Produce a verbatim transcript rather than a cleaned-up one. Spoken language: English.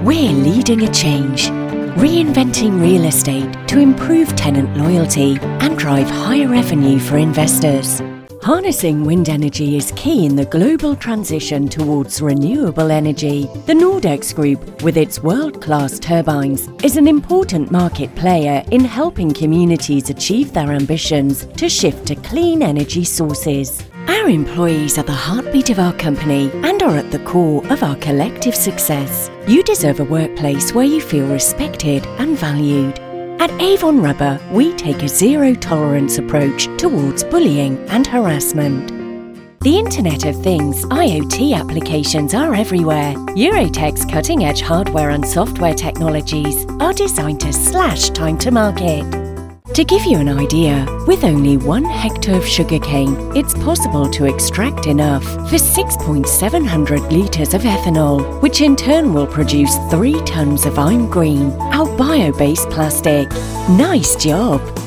We're leading a change, reinventing real estate to improve tenant loyalty and drive higher revenue for investors. Harnessing wind energy is key in the global transition towards renewable energy. The Nordex Group, with its world-class turbines, is an important market player in helping communities achieve their ambitions to shift to clean energy sources. Our employees are the heartbeat of our company and are at the core of our collective success. You deserve a workplace where you feel respected and valued. At Avon Rubber, we take a zero-tolerance approach towards bullying and harassment. The Internet of Things I O T applications are everywhere. Eurotech's cutting-edge hardware and software technologies are designed to slash time to market. To give you an idea, with only one hectare of sugarcane, it's possible to extract enough for six thousand seven hundred litres of ethanol, which in turn will produce three tonnes of I'm Green, our bio-based plastic. Nice job!